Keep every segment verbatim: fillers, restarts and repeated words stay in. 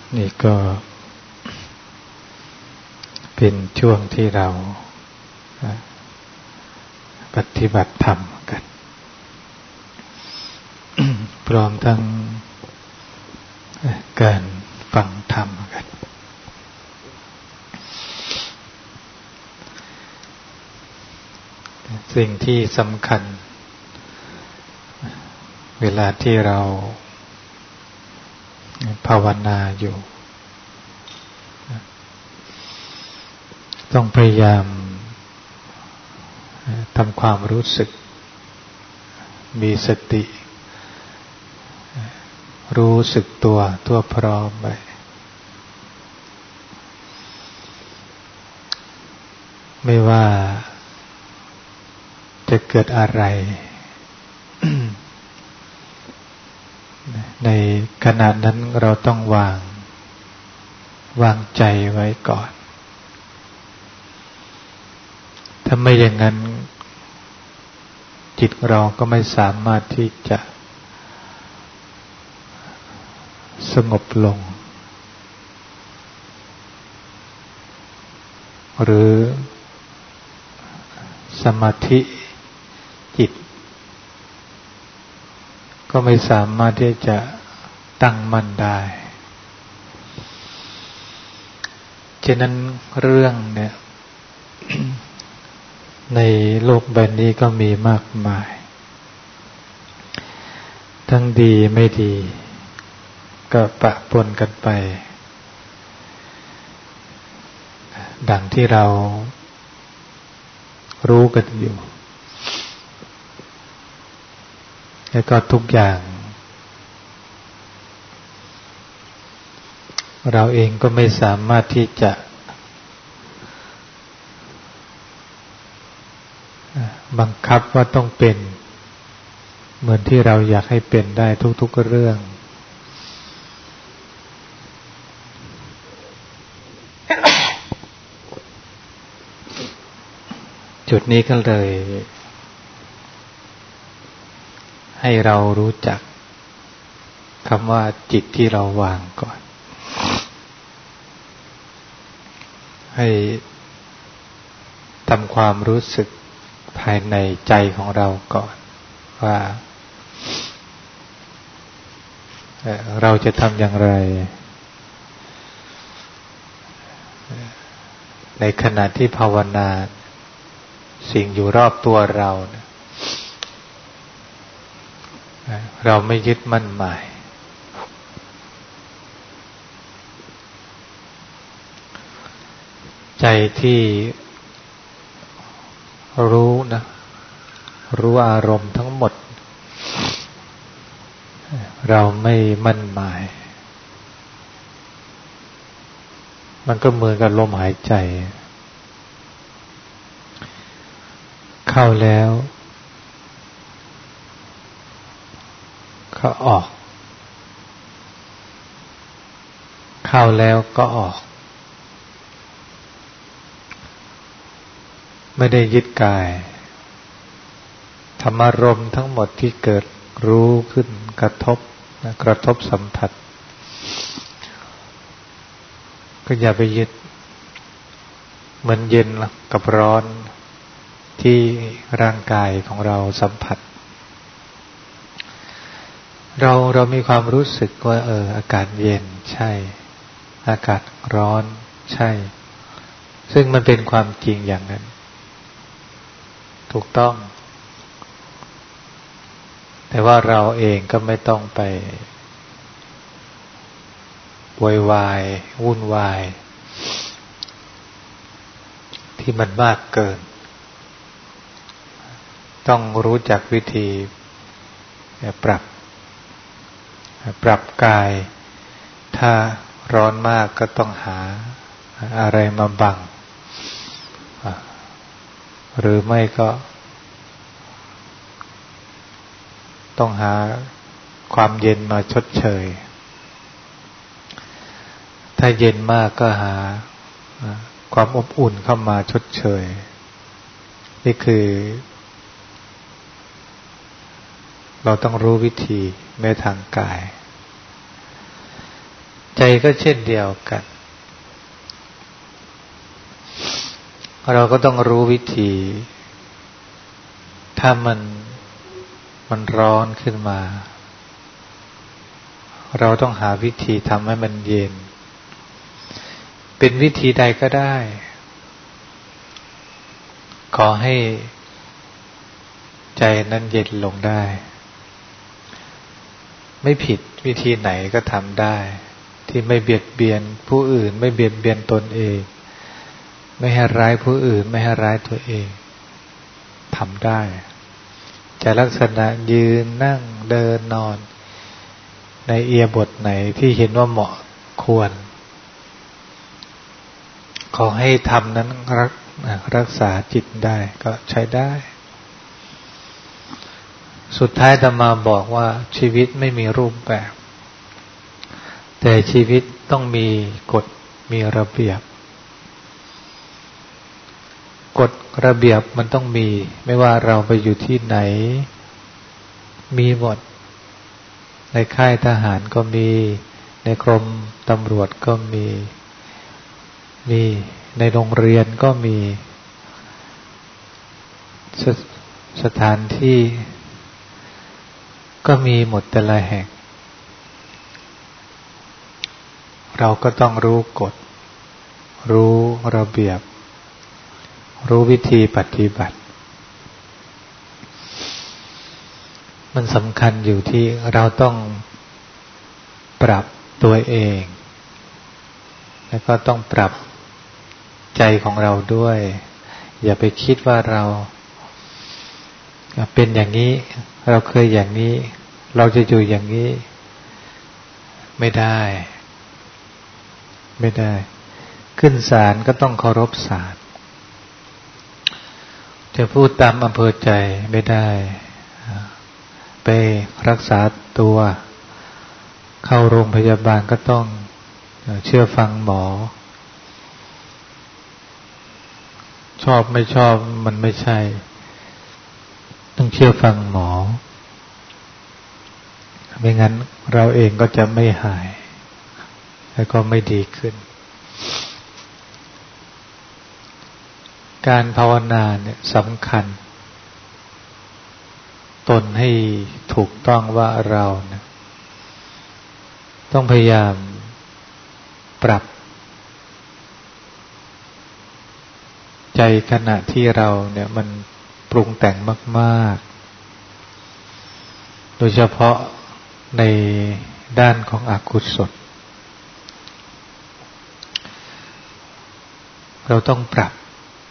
นี่ก็เป็นช่วงที่เราปฏิบัติธรรมกัน พร้อมทั้งการฟังธรรมกันสิ่งที่สำคัญเวลาที่เราภาวนาอยู่ต้องพยายามทำความรู้สึกมีสติรู้สึกตัวทั่วพร้อมไปไม่ว่าจะเกิดอะไร ในขณะนั้นเราต้องวางวางใจไว้ก่อนถ้าไม่อย่างนั้นจิตเราก็ไม่สามารถที่จะสงบลงหรือสมาธิจิตก็ไม่สามารถที่จะตั้งมั่นได้ฉะนั้นเรื่องเนี่ย ในโลกใบนี้ก็มีมากมายทั้งดีไม่ดีก็ปะปนกันไปดังที่เรารู้กันอยู่แล้วก็ทุกอย่างเราเองก็ไม่สามารถที่จะบังคับว่าต้องเป็นเหมือนที่เราอยากให้เป็นได้ทุกๆเรื่อง จุดนี้ก็เลยให้เรารู้จักคำว่าจิตที่เราวางก่อนให้ทำความรู้สึกภายในใจของเราก่อนว่าเราจะทำอย่างไรในขณะที่ภาวนาสิ่งอยู่รอบตัวเราเราไม่ยึดมั่นหมายใจที่รู้นะรู้อารมณ์ทั้งหมดเราไม่มั่นหมายมันก็เหมือนกับลมหายใจเข้าแล้วก็ออกเข้าแล้วก็ออกไม่ได้ยึดกายธรรมารมณ์ทั้งหมดที่เกิดรู้ขึ้นกระทบนะกระทบสัมผัสก็อย่าไปยึดเหมือนเย็นกับร้อนที่ร่างกายของเราสัมผัสเราเรามีความรู้สึกว่าเอออากาศเย็นใช่อากาศร้อนใช่ซึ่งมันเป็นความจริงอย่างนั้นถูกต้องแต่ว่าเราเองก็ไม่ต้องไปโวยวายวุ่นวายที่มันมากเกินต้องรู้จักวิธีปรับปรับกายถ้าร้อนมากก็ต้องหาอะไรมาบังหรือไม่ก็ต้องหาความเย็นมาชดเชยถ้าเย็นมากก็หาความอบอุ่นเข้ามาชดเชยนี่คือเราต้องรู้วิธีในทางกายฉใจก็เช่นเดียวกันเราก็ต้องรู้วิธีถ้ามันมันร้อนขึ้นมาเราต้องหาวิธีทำให้มันเย็นเป็นวิธีใดก็ได้ขอให้ใจนั้นเย็นลงได้ไม่ผิดวิธีไหนก็ทำได้ที่ไม่เบียดเบียนผู้อื่นไม่เบียดเบียนตนเองไม่ให้ร้ายผู้อื่นไม่ให้ร้ายตัวเองทำได้จะลักษณะยืนนั่งเดินนอนในอิริยาบถไหนที่เห็นว่าเหมาะควรขอให้ทำนั้นรักรักษาจิตได้ก็ใช้ได้สุดท้ายอาตมาบอกว่าชีวิตไม่มีรูปแบบแต่ชีวิตต้องมีกฎมีระเบียบกฎระเบียบมันต้องมีไม่ว่าเราไปอยู่ที่ไหนมีหมดในค่ายทหารก็มีในกรมตำรวจก็มีมีในโรงเรียนก็มีส, สถานที่ก็มีหมดแต่ละแห่งเราก็ต้องรู้กฎรู้ระเบียบรู้วิธีปฏิบัติมันสำคัญอยู่ที่เราต้องปรับตัวเองแล้วก็ต้องปรับใจของเราด้วยอย่าไปคิดว่าเราเป็นอย่างนี้เราเคยอย่างนี้เราจะอยู่อย่างนี้ไม่ได้ไม่ได้ขึ้นศาลก็ต้องเคารพศาลจะพูดตามอำเภอใจไม่ได้ไปรักษาตัวเข้าโรงพยาบาลก็ต้องเชื่อฟังหมอชอบไม่ชอบมันไม่ใช่ต้องเชื่อฟังหมอไม่งั้นเราเองก็จะไม่หายแล้วก็ไม่ดีขึ้นการภาวนาเนี่ยสำคัญตนให้ถูกต้องว่าเราเนี่ยต้องพยายามปรับใจขณะที่เราเนี่ยมันปรุงแต่งมากๆโดยเฉพาะในด้านของอกุศลเราต้องปรับ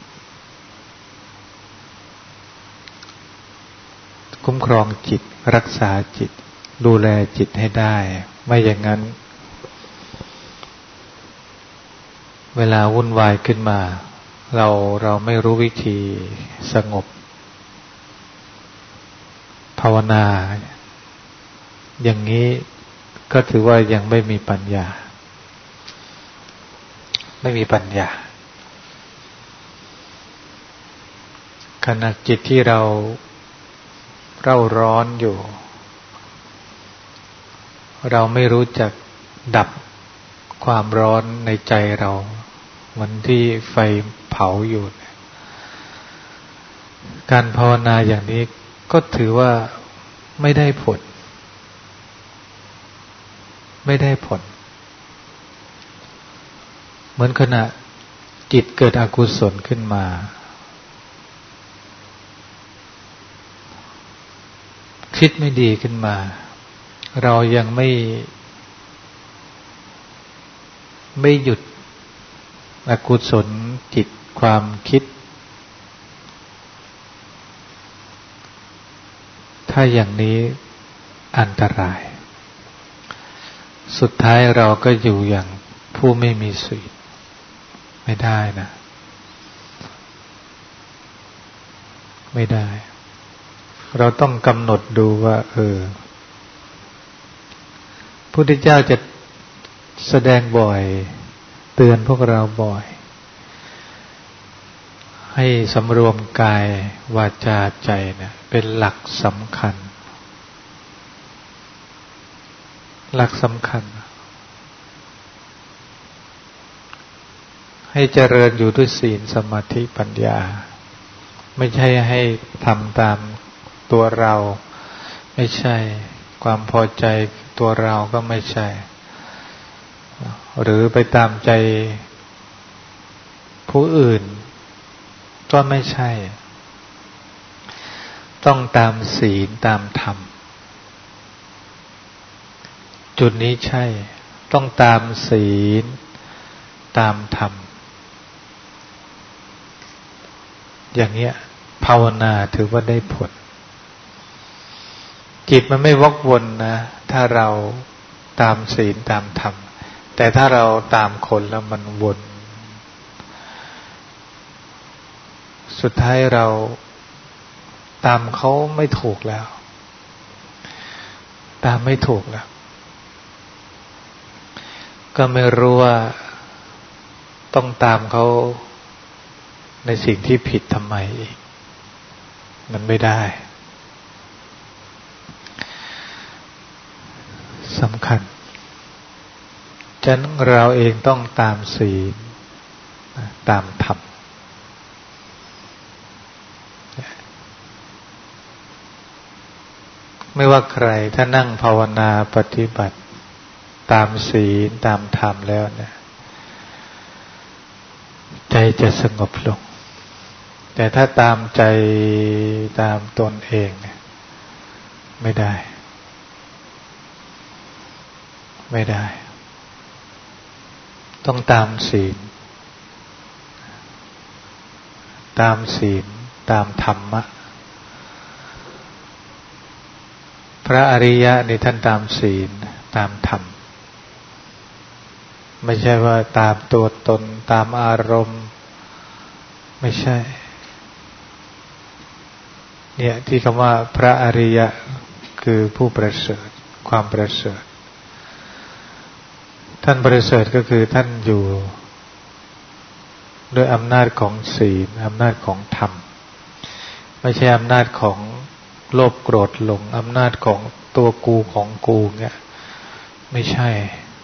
คุ้มครองจิตรักษาจิตดูแลจิตให้ได้ไม่อย่างนั้นเวลาวุ่นวายขึ้นมาเราเราไม่รู้วิธีสงบภาวนาอย่างนี้ก็ถือว่ายังไม่มีปัญญาไม่มีปัญญาขณะจิตที่เราเร่าร้อนอยู่เราไม่รู้จักดับความร้อนในใจเราเหมือนที่ไฟเผาอยู่การภาวนาอย่างนี้ก็ถือว่าไม่ได้ผลไม่ได้ผลเหมือนขณะจิตเกิดอกุศลขึ้นมาคิดไม่ดีขึ้นมาเรายังไม่ไม่หยุดอกุศลจิตความคิดถ้าอย่างนี้อันตรายสุดท้ายเราก็อยู่อย่างผู้ไม่มีศีลไม่ได้นะไม่ได้เราต้องกำหนดดูว่าเออพระพุทธเจ้าจะแสดงบ่อยเตือนพวกเราบ่อยให้สำรวมกายวาจาใจนะเป็นหลักสำคัญหลักสำคัญให้เจริญอยู่ด้วยศีลสมาธิปัญญาไม่ใช่ให้ทำตามตัวเราไม่ใช่ความพอใจตัวเราก็ไม่ใช่หรือไปตามใจผู้อื่นก็ไม่ใช่ต้องตามศีลตามธรรมจุดนี้ใช่ต้องตามศีลตามธรรมอย่างเนี้ยภาวนาถือว่าได้ผลจิตมันไม่วกวนนะถ้าเราตามศีลตามธรรมแต่ถ้าเราตามคนแล้วมันวนสุดท้ายเราตามเขาไม่ถูกแล้วตามไม่ถูกแล้วก็ไม่รู้ว่าต้องตามเขาในสิ่งที่ผิดทำไมอีกมันไม่ได้สำคัญฉะนั้นเราเองต้องตามศีลตามธรรมไม่ว่าใครถ้านั่งภาวนาปฏิบัติตามศีลตามธรรมแล้วเนี่ยใจจะสงบลงแต่ถ้าตามใจตามตนเองเนี่ยไม่ได้ไม่ได้ต้องตามศีลตามศีลตามธรรมะพระอริยะนี่ท่านตามศีลตามธรรมไม่ใช่ว่าตามตัวตนตามอารมณ์ไม่ใช่เนี่ยที่คำว่าพระอริยะคือผู้ประเสริฐความประเสริฐท่านประเสริฐก็คือท่านอยู่ด้วยอำนาจของศีลอำนาจของธรรมไม่ใช่อำนาจของโลภโกรธหลงอำนาจของตัวกูของกูเนี่ยไม่ใช่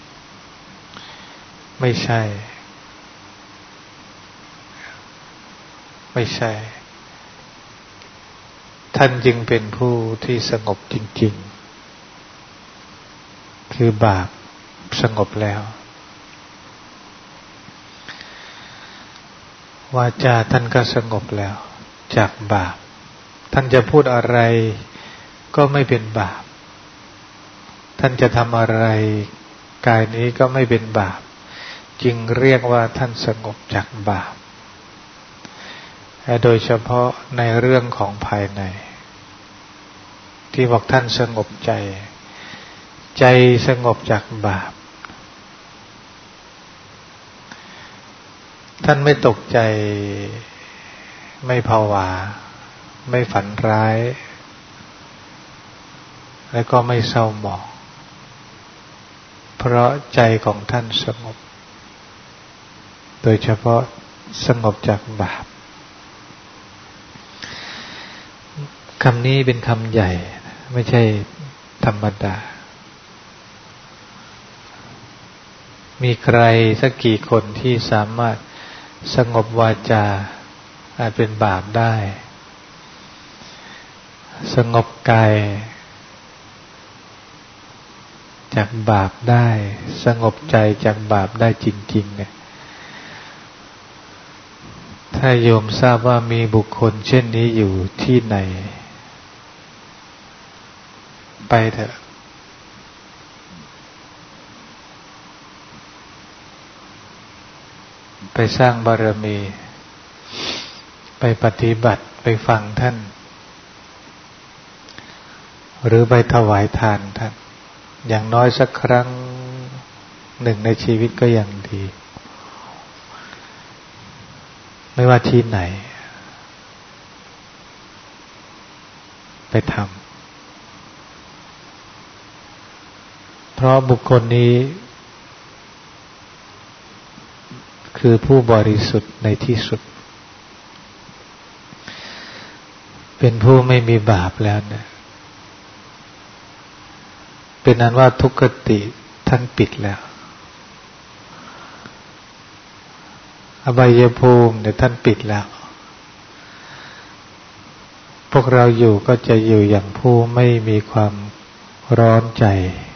ไม่ใช่ไม่ใช่ท่านจึงเป็นผู้ที่สงบจริงๆคือบาปสงบแล้ววาจาท่านก็สงบแล้วจากบาปท่านจะพูดอะไรก็ไม่เป็นบาปท่านจะทำอะไรกายนี้ก็ไม่เป็นบาปจึงเรียกว่าท่านสงบจากบาปโดยเฉพาะในเรื่องของภายในที่บอกท่านสงบใจใจสงบจากบาปท่านไม่ตกใจไม่ภาวะไม่ฝันร้ายและก็ไม่เศร้าหมองเพราะใจของท่านสงบโดยเฉพาะสงบจากบาปคำนี้เป็นคำใหญ่ไม่ใช่ธรรมดามีใครสักกี่คนที่สามารถสงบวาจาอาจเป็นบาปได้สงบกายจากบาปได้สงบใจจากบาปได้จริงๆเนี่ยถ้าโยมทราบว่ามีบุคคลเช่นนี้อยู่ที่ไหนไปเถอะไปสร้างบารมีไปปฏิบัติไปฟังท่านหรือไปถวายทานท่านอย่างน้อยสักครั้งหนึ่งในชีวิตก็ยังดีไม่ว่าที่ไหนไปทำเพราะบุคคลนี้คือผู้บริสุทธิ์ในที่สุดเป็นผู้ไม่มีบาปแล้วเนี่ยเป็นนั้นว่าทุกขติท่านปิดแล้วอบายภูมิเนี่ยท่านปิดแล้วพวกเราอยู่ก็จะอยู่อย่างผู้ไม่มีความร้อนใจ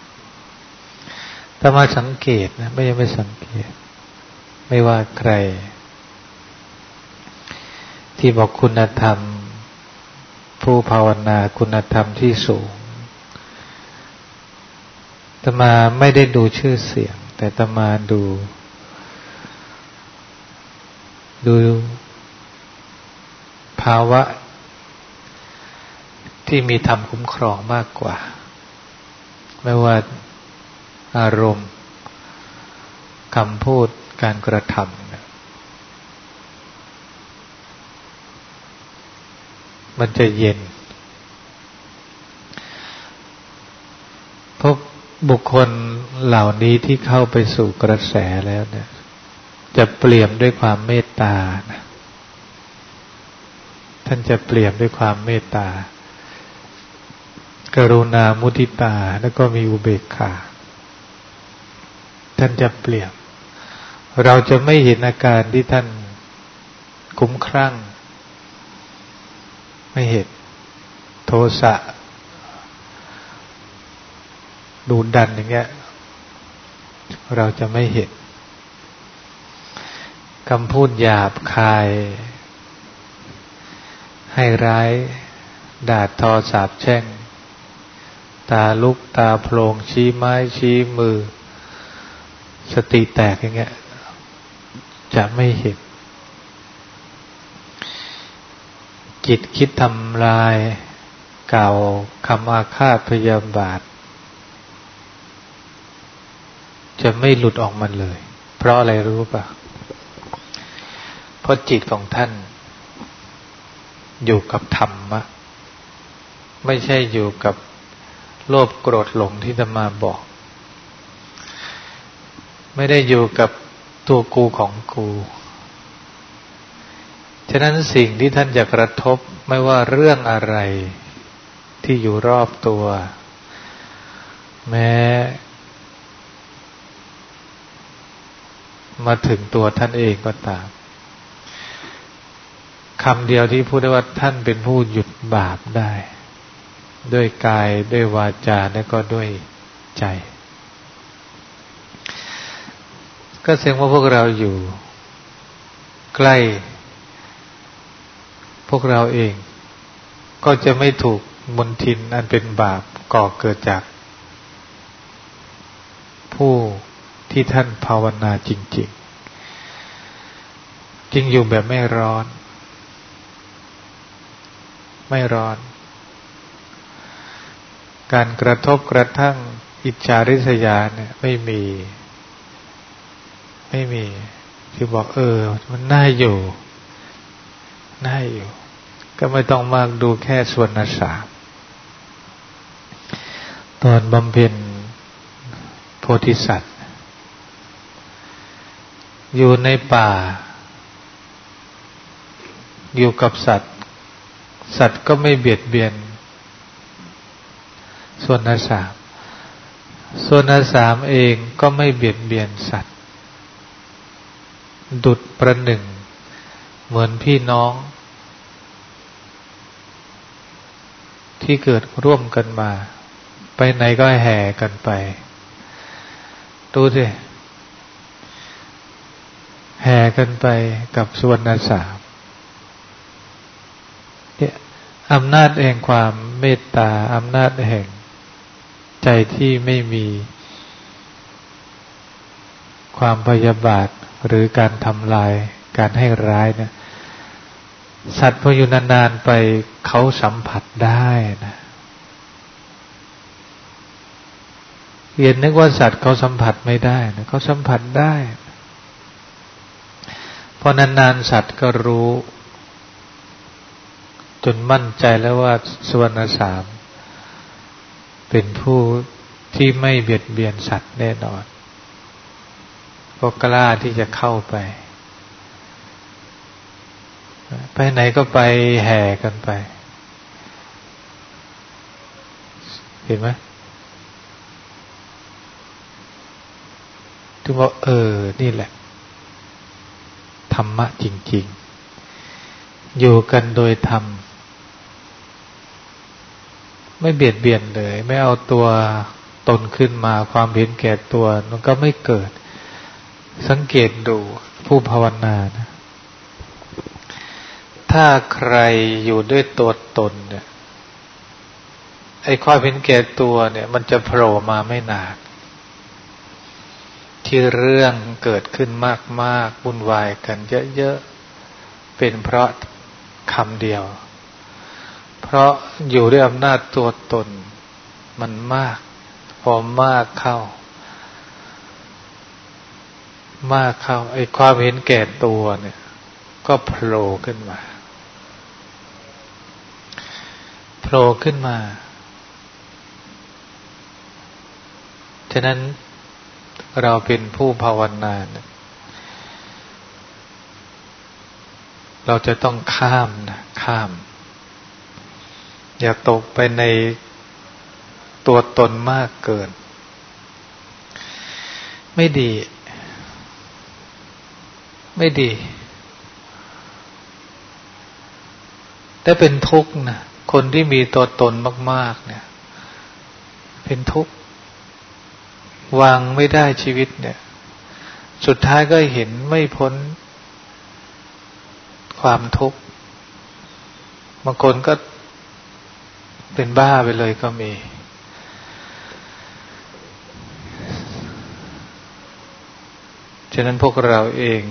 ถ้ามาสังเกตนะไม่ยังไม่สังเกตไม่ว่าใครที่บอกคุณธรรมผู้ภาวนาคุณธรรมที่สูงอาตมาไม่ได้ดูชื่อเสียงแต่อาตมาดูดูภาวะที่มีธรรมคุ้มครองมากกว่าไม่ว่าอารมณ์คำพูดการกระทำเนี่ยมันจะเย็นเพราะบุคคลเหล่านี้ที่เข้าไปสู่กระแสแล้วเนี่ยจะเปลี่ยนด้วยความเมตตานะท่านจะเปลี่ยนด้วยความเมตตากรุณามุทิตาแล้วก็มีอุเบกขาท่านจะเปลี่ยนเราจะไม่เห็นอาการที่ท่านคุ้มครั่งไม่เห็นโทสะดูดันอย่างเงี้ยเราจะไม่เห็นคำพูดหยาบคายให้ร้ายด่าทอสาปแช่งตาลุกตาโพลงชี้ไม้ชี้มือสติแตกอย่างเงี้ยจะไม่เห็นจิตคิดทำลายกล่าวคำอาฆาตพยาบาทจะไม่หลุดออกมาเลยเพราะอะไรรู้ป่ะเพราะจิตของท่านอยู่กับธรรมะไม่ใช่อยู่กับโลภโกรธหลงที่อาตมาบอกไม่ได้อยู่กับตัวกูของกูฉะนั้นสิ่งที่ท่านจะกระทบไม่ว่าเรื่องอะไรที่อยู่รอบตัวแม้มาถึงตัวท่านเองก็ตามคำเดียวที่พูดได้ว่าท่านเป็นผู้หยุดบาปได้ด้วยกายด้วยวาจาและก็ด้วยใจก็แสดงว่าพวกเราอยู่ใกล้พวกเราเองก็จะไม่ถูกมลทินอันเป็นบาปก่อเกิดจากผู้ที่ท่านภาวนาจริงๆจึงอยู่แบบไม่ร้อนไม่ร้อนการกระทบกระทั่งอิจฉาริษยาเนี่ยไม่มีไม่มีที่บอกเออมันน่าอยู่น่าอยู่ก็ไม่ต้องมากดูแค่ส่วนสามตอนบำเพ็ญโพธิสัตว์อยู่ในป่าอยู่กับสัตว์สัตว์ก็ไม่เบียดเบียนส่วนสามส่วนสามเองก็ไม่เบียดเบียนสัตว์ดุจประหนึ่งเหมือนพี่น้องที่เกิดร่วมกันมาไปไหนก็แห่กันไปดูสิแห่กันไปกับส่วนสามเนี่ยอำนาจแห่งความเมตตาอำนาจแห่งใจที่ไม่มีความพยาบาทหรือการทำลายการให้ร้ายเนี่ยสัตว์พออยู่นานๆไปเขาสัมผัสได้นะเห็นนึกว่าสัตว์เขาสัมผัสไม่ได้นะเขาสัมผัสได้พอนานๆสัตว์ก็รู้จนมั่นใจแล้วว่าสุวรรณสามเป็นผู้ที่ไม่เบียดเบียนสัตว์แน่นอนก็กล้าที่จะเข้าไปไปไหนก็ไปแห่กันไปเห็นไหมถึงบอกเออนี่แหละธรรมะจริงๆอยู่กันโดยธรรมไม่เบียดเบียนเลยไม่เอาตัวตนขึ้นมาความเห็นแก่ตัวมันก็ไม่เกิดสังเกตดูผู้ภาวนานะถ้าใครอยู่ด้วยตัวตนเนี่ยไอ้ความเห็นแก่ตัวเนี่ยมันจะโผล่มาไม่นานที่เรื่องเกิดขึ้นมากๆวุ่นวายกันเยอะๆเป็นเพราะคำเดียวเพราะอยู่ด้วยอำนาจตัวตนมันมากพอมากเข้ามากเข้าไอ้ความเห็นแก่ตัวเนี่ยก็โผล่ขึ้นมาโผล่ขึ้นมาฉะนั้นเราเป็นผู้ภาวนาเนี่ยเราจะต้องข้ามนะข้ามอย่าตกไปในตัวตนมากเกินไม่ดีไม่ดีแต่เป็นทุกข์นะคนที่มีตัวตนมากๆเนี่ยเป็นทุกข์วางไม่ได้ชีวิตเนี่ยสุดท้ายก็เห็นไม่พ้นความทุกข์บางคนก็เป็นบ้าไปเลยก็มีฉะนั้นพวกเราเอง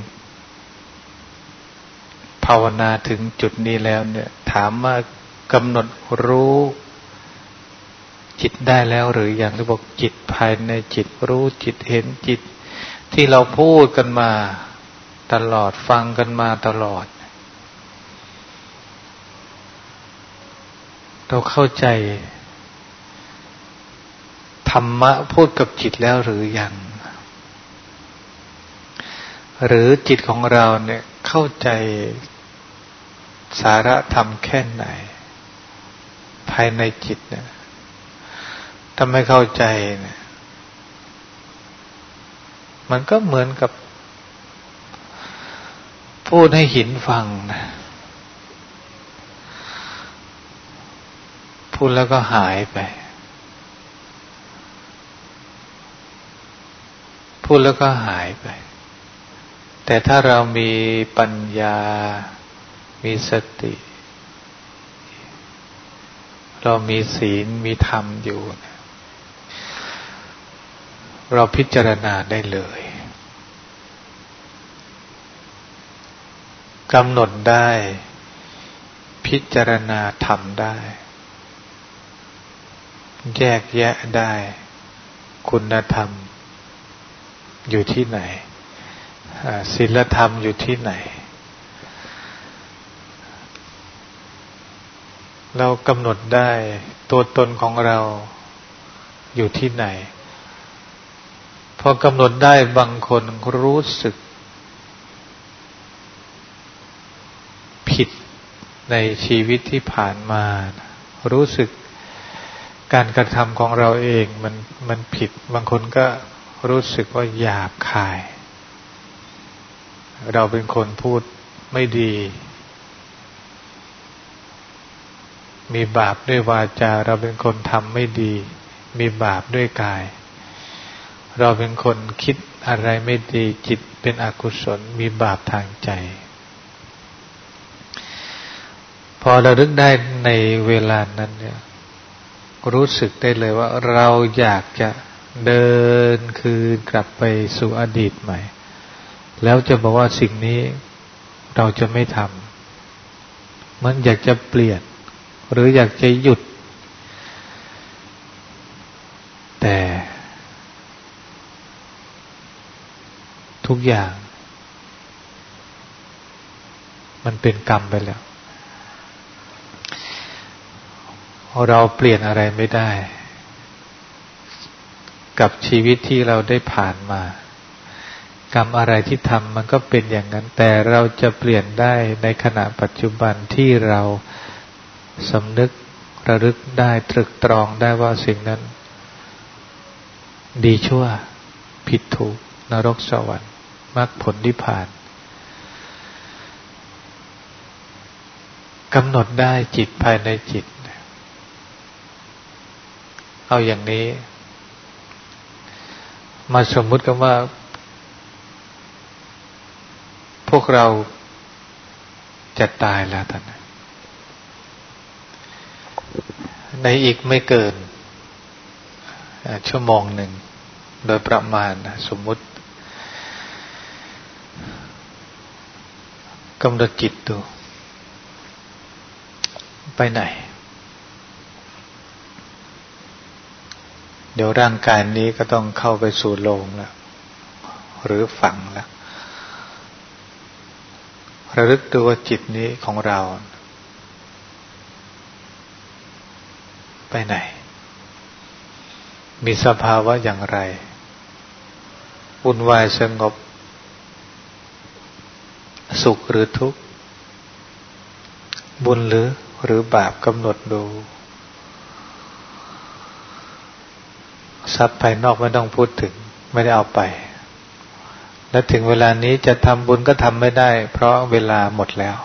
ภาวนาถึงจุดนี้แล้วเนี่ยถามว่ากำหนดรู้จิตได้แล้วหรือยังหรือบอกจิตภายในจิตรู้จิตเห็นจิตที่เราพูดกันมาตลอดฟังกันมาตลอดเราเข้าใจธรรมะพูดกับจิตแล้วหรือยังหรือจิตของเราเนี่ยเข้าใจสาระธรรมแค่ไหนภายในจิตเนี่ยถ้าไม่เข้าใจเนี่ยมันก็เหมือนกับพูดให้หินฟังนะพูดแล้วก็หายไปพูดแล้วก็หายไปแต่ถ้าเรามีปัญญามีสติเรามีศีลมีธรรมอยู่เราพิจารณาได้เลยกำหนดได้พิจารณาธรรมได้แยกแยะได้คุณธรรมอยู่ที่ไหนศีลธรรมอยู่ที่ไหนเรากำหนดได้ตัวตนของเราอยู่ที่ไหนพอกำหนดได้บางคนรู้สึกผิดในชีวิตที่ผ่านมารู้สึกการกระทำของเราเองมันมันผิดบางคนก็รู้สึกว่าหยาบคายเราเป็นคนพูดไม่ดีมีบาปด้วยวาจาเราเป็นคนทำไม่ดีมีบาปด้วยกายเราเป็นคนคิดอะไรไม่ดีจิตเป็นอกุศลมีบาปทางใจพอเราลึกได้ในเวลานั้นเนี่ยรู้สึกได้เลยว่าเราอยากจะเดินคืนกลับไปสู่อดีตใหม่แล้วจะบอกว่าสิ่งนี้เราจะไม่ทำมันอยากจะเปลี่ยนหรืออยากจะหยุดแต่ทุกอย่างมันเป็นกรรมไปแล้วเราเปลี่ยนอะไรไม่ได้กับชีวิตที่เราได้ผ่านมากรรมอะไรที่ทำมันก็เป็นอย่างนั้นแต่เราจะเปลี่ยนได้ในขณะปัจจุบันที่เราสำนึกระลึกได้ตรึกตรองได้ว่าสิ่งนั้นดีชั่วผิดถูกนรกสวรรค์มรรคผลนิพพานกำหนดได้จิตภายในจิตเอาอย่างนี้มาสมมุติกันว่าพวกเราจะตายแล้วท่านในอีกไม่เกินชั่วโมงหนึ่งโดยประมาณสมมุติกำหนดจิตดูไปไหนเดี๋ยวร่างกายนี้ก็ต้องเข้าไปสู่โลงแล้วหรือฝังแล้วระลึกดูว่าจิตนี้ของเราไปไหนมีสภาวะอย่างไรวุ่นวายสงบสุขหรือทุกข์บุญหรือหรือบาปกำหนดดูทรัพย์ภายนอกไม่ต้องพูดถึงไม่ได้เอาไปและถึงเวลานี้จะทำบุญก็ทำไม่ได้เพราะเวลาหมดแล้ว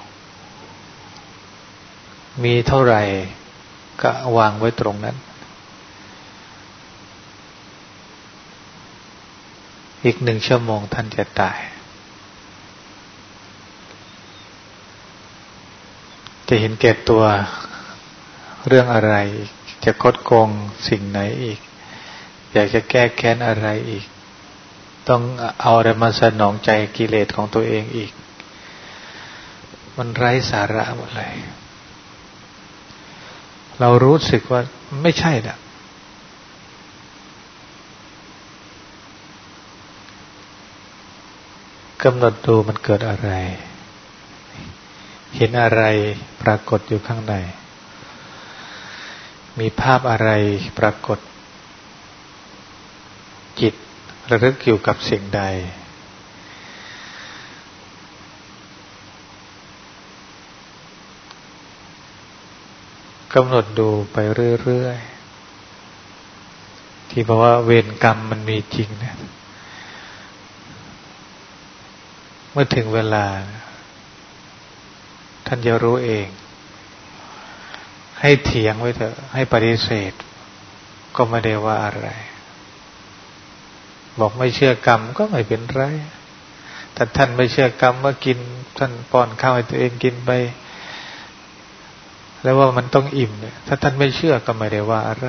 มีเท่าไหร่ก็วางไว้ตรงนั้นอีกหนึ่งชั่วโมงท่านจะตายจะเห็นแก่ตัวเรื่องอะไรจะคดโกงสิ่งไหนอีกอยากจะแก้แค้นอะไรอีกต้องเอาอะไรมาสนองใจกิเลสของตัวเองอีกมันไร้สาระหมดเลยเรารู้สึกว่าไม่ใช่นะกำหนดดูมันเกิดอะไรเห็นอะไรปรากฏอยู่ข้างในมีภาพอะไรปรากฏจิตระลึกอยู่กับสิ่งใดกำหนดดูไปเรื่อยๆที่บอกว่าเวรกรรมมันมีจริงนะเมื่อถึงเวลาท่านจะรู้เองให้เถียงไว้เถอะให้ปฏิเสธก็ไม่ได้ว่าอะไรบอกไม่เชื่อกรรมก็ไม่เป็นไรแต่ท่านไม่เชื่อกรรมว่ากินท่านป้อนข้าวให้ตัวเองกินไปแล้วว่ามันต้องอิ่มเนี่ยถ้าท่านไม่เชื่อก็ไม่ได้ว่าอะไร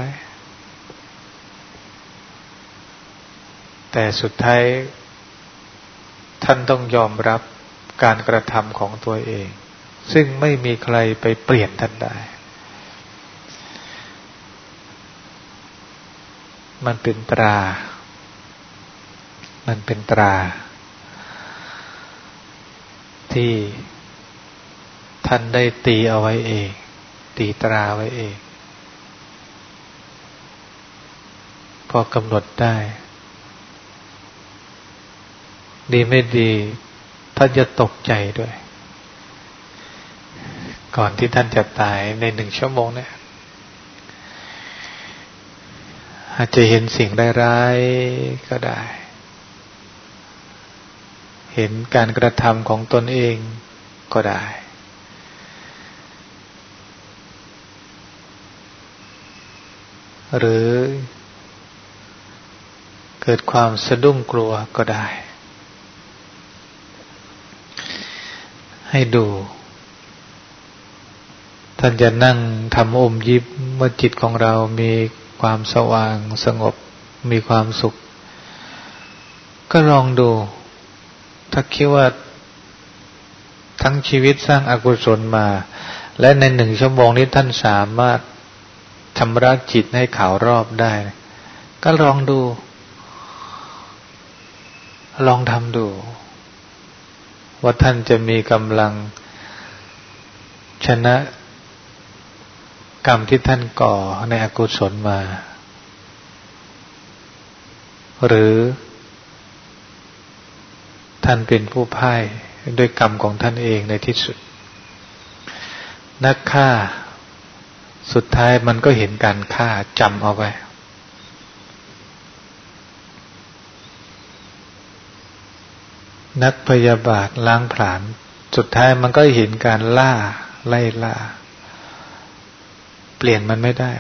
แต่สุดท้ายท่านต้องยอมรับการกระทำของตัวเองซึ่งไม่มีใครไปเปลี่ยนท่านได้มันเป็นตรามันเป็นตราที่ท่านได้ตีเอาไว้เองตีตราไว้เองพอกำหนดได้ดีไม่ดีท่านจะตกใจด้วยก่อนที่ท่านจะตายในหนึ่งชั่วโมงเนี่ยอาจจะเห็นสิ่งร้ายๆก็ได้เห็นการกระทำของตนเองก็ได้หรือเกิดความสะดุ้งกลัวก็ได้ให้ดูท่านจะนั่งทำอมยิ้มเมื่อจิตของเรามีความสว่างสงบมีความสุขก็ลองดูถ้าคิดว่าทั้งชีวิตสร้างอกุศลมาและในหนึ่งชั่วโมงนี้ท่านสามารถชำระจิตให้ขาวรอบได้ก็ลองดูลองทำดูว่าท่านจะมีกำลังชนะกรรมที่ท่านก่อในอกุศลมาหรือท่านเป็นผู้พ่ายด้วยกรรมของท่านเองในที่สุดนักฆ่าสุดท้ายมันก็เห็นการฆ่าจำเอาไว้นักพยาบาทล้างผลาญสุดท้ายมันก็เห็นการล่าไล่ล่าเปลี่ยนมันไม่ได้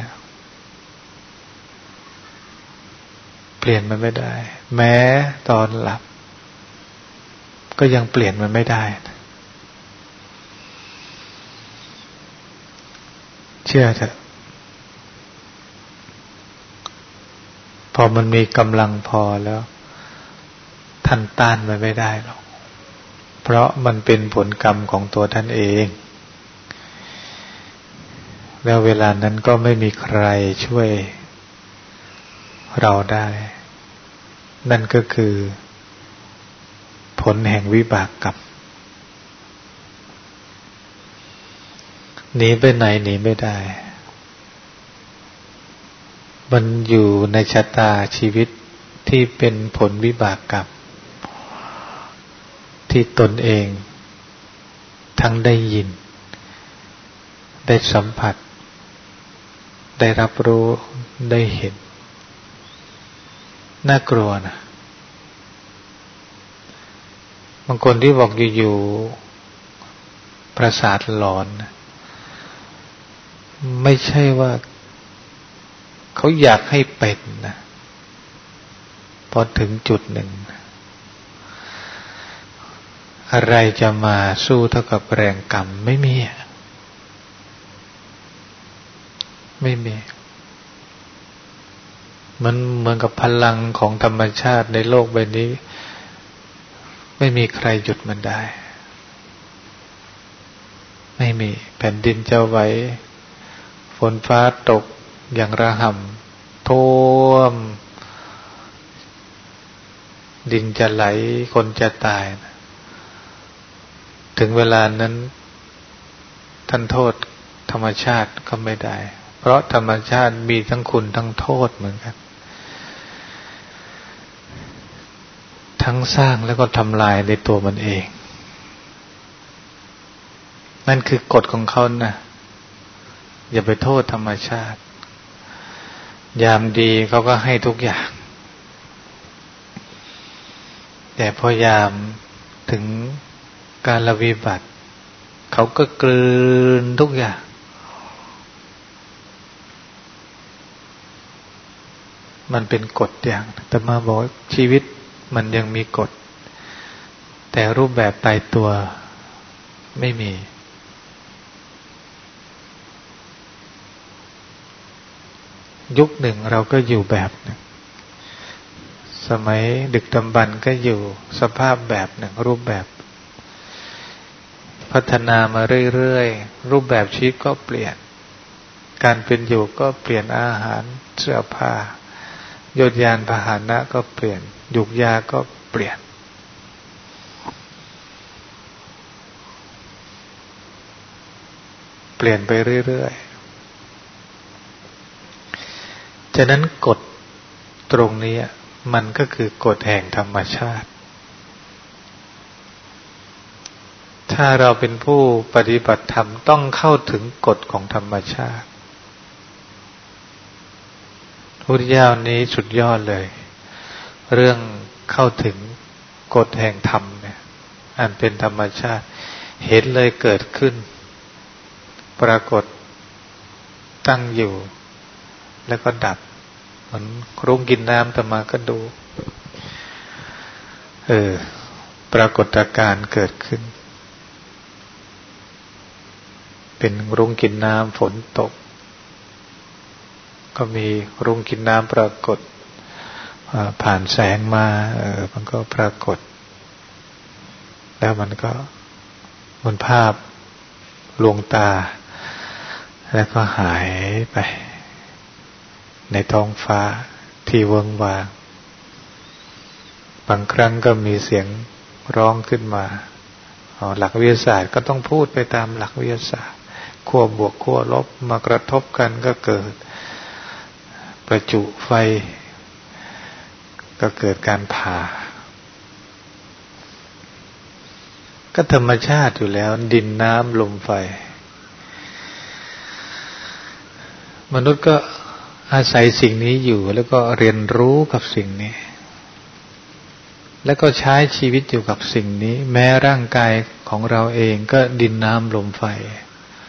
เปลี่ยนมันไม่ได้แม้ตอนหลับก็ยังเปลี่ยนมันไม่ได้เชื่อเถอะพอมันมีกำลังพอแล้วท่านต้านมันไม่ได้หรอกเพราะมันเป็นผลกรรมของตัวท่านเองแล้วเวลานั้นก็ไม่มีใครช่วยเราได้นั่นก็คือผลแห่งวิบากกรรมหนีไปไหนหนีไม่ได้มันอยู่ในชะตาชีวิตที่เป็นผลวิบากกรรมที่ตนเองทั้งได้ยินได้สัมผัสได้รับรู้ได้เห็นน่ากลัวนะบางคนที่บอกอยู่ๆประสาทหลอนไม่ใช่ว่าเขาอยากให้เป็นนะพอถึงจุดหนึ่งอะไรจะมาสู้เท่ากับแรงกรรมไม่มีไม่มีมันเหมือนกับพลังของธรรมชาติในโลกใบนี้ไม่มีใครหยุดมันได้ไม่มีแผ่นดินจะไหวฝนฟ้าตกอย่างระห่ำท่วมดินจะไหลคนจะตายถึงเวลานั้นท่านโทษธรรมชาติก็ไม่ได้เพราะธรรมชาติมีทั้งคุณทั้งโทษเหมือนกันทั้งสร้างแล้วก็ทำลายในตัวมันเองนั่นคือกฎของเขานะอย่าไปโทษธรรมชาติยามดีเขาก็ให้ทุกอย่างแต่พอยามถึงการละวิบัติเขาก็กลืนทุกอย่างมันเป็นกฎอย่างแต่มาบอกชีวิตมันยังมีกฎแต่รูปแบบตายตัวไม่มียุคหนึ่งเราก็อยู่แบบหนึ่งสมัยดึกดำบรรพ์ก็อยู่สภาพแบบหนึ่งรูปแบบพัฒนามาเรื่อยๆรูปแบบชีวิตก็เปลี่ยนการเป็นอยู่ก็เปลี่ยนอาหารเสื้อผ้ายศยานพาหนะก็เปลี่ยนยุกยาก็เปลี่ยนเปลี่ยนไปเรื่อยๆฉะนั้นกฎตรงนี้มันก็คือกฎแห่งธรรมชาติถ้าเราเป็นผู้ปฏิบัติธรรมต้องเข้าถึงกฎของธรรมชาติพุทธเจ้านี้สุดยอดเลยเรื่องเข้าถึงกฎแห่งธรรมเนี่ยอันเป็นธรรมชาติเห็นเลยเกิดขึ้นปรากฏตั้งอยู่แล้วก็ดับเหมือนรุ้งกินน้ำแต่มาก็ดูเออปรากฏการณ์เกิดขึ้นเป็นรุ้งกินน้ำฝนตกก็มีรุ้งกินน้ำปรากฏผ่านแสงมาเออมันก็ปรากฏแล้วมันก็บนภาพลวงตาแล้วก็หายไปในท้องฟ้าที่เวิ้งว้างบางครั้งก็มีเสียงร้องขึ้นมาหลักวิทยาศาสตร์ก็ต้องพูดไปตามหลักวิทยาศาสตร์ขั้วบวกขั้วลบมากระทบกันก็เกิดประจุไฟก็เกิดการผ่าก็ธรรมชาติอยู่แล้วดินน้ำลมไฟมนุษย์ก็อาศัยสิ่งนี้อยู่แล้วก็เรียนรู้กับสิ่งนี้แล้วก็ใช้ชีวิตอยู่กับสิ่งนี้แม้ร่างกายของเราเองก็ดินน้ำลมไฟ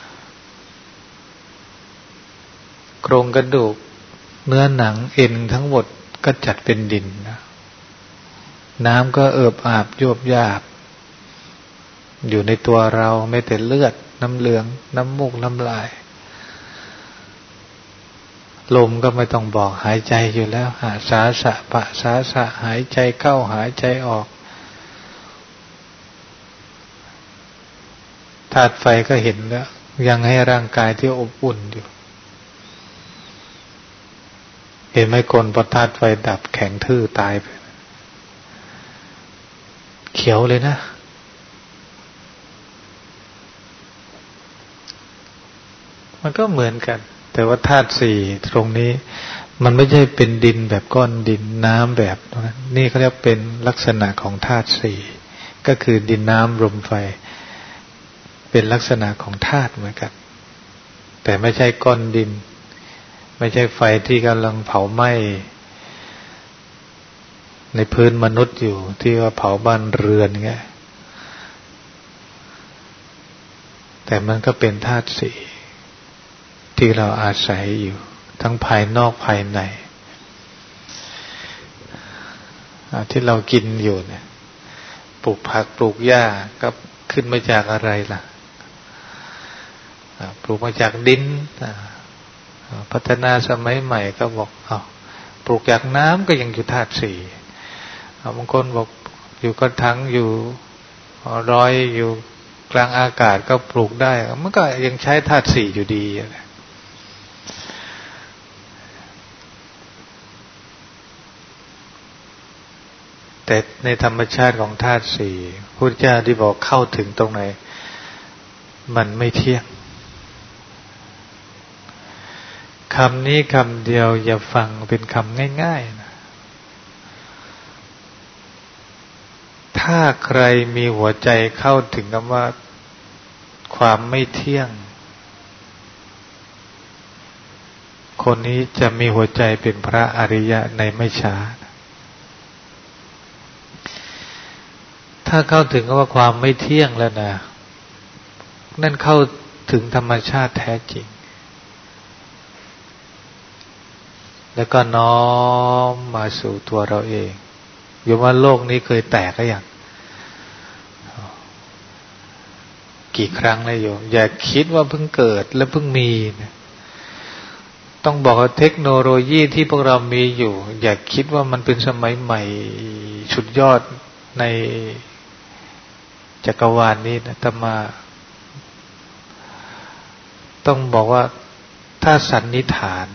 โครงกระดูกเนื้อหนังเอ็นทั้งหมดก็จัดเป็นดินนะน้ำก็เอิบอาบยวบยาบอยู่ในตัวเราไม่แต่เลือดน้ำเหลืองน้ำมูกน้ำลายลมก็ไม่ต้องบอกหายใจอยู่แล้วหาสาสะปะสาสะหายใจเข้าหายใจออกธาตุไฟก็เห็นแล้วยังให้ร่างกายที่อบอุ่นอยู่เห็นไหมคนพอธาตุไฟดับแข็งทื่อตายไปเขียวเลยนะมันก็เหมือนกันแต่ว่าธาตุสี่ตรงนี้มันไม่ใช่เป็นดินแบบก้อนดินน้ำแบบนั้นนี่เขาเรียกเป็นลักษณะของธาตุสี่ก็คือดินน้ำลมไฟเป็นลักษณะของธาตุเหมือนกันแต่ไม่ใช่ก้อนดินไม่ใช่ไฟที่กำลังเผาไหม้ในพื้นมนุษย์อยู่ที่ว่าเผาบ้านเรือนไงแต่มันก็เป็นธาตุสี่ที่เราอาศัยอยู่ทั้งภายนอกภายในที่เรากินอยู่เนี่ยปลูกผักปลูกหญ้าก็ขึ้นมาจากอะไรล่ะปลูกมาจากดินพัฒนาสมัยใหม่ก็บอกเอาปลูกจากน้ำก็ยังอยู่ธาตุสี่บางคนบอกอยู่กระถางอยู่ร้อยอยู่กลางอากาศก็ปลูกได้มันก็ยังใช้ธาตุสี่อยู่ดีแต่ในธรรมชาติของธาตุสี่พุทธเจ้าที่บอกเข้าถึงตรงไหนมันไม่เที่ยงคำนี้คำเดียวอย่าฟังเป็นคำง่ายๆนะถ้าใครมีหัวใจเข้าถึงคำว่าความไม่เที่ยงคนนี้จะมีหัวใจเป็นพระอริยะในไม่ช้าถ้าเข้าถึงว่าความไม่เที่ยงแล้วนะนั่นเข้าถึงธรรมชาติแท้จริงแล้วก็น้อมมาสู่ตัวเราเองอยู่ว่าโลกนี้เคยแตกหรือยังกี่ครั้งแล้วโยมอย่าคิดว่าเพิ่งเกิดแล้วเพิ่งมีนะต้องบอกว่าเทคโนโลยีที่พวกเรามีอยู่อย่าคิดว่ามันเป็นสมัยใหม่สุดยอดในจักรวาลนี้นะแต่มาต้องบอกว่าถ้าสันนิษฐาน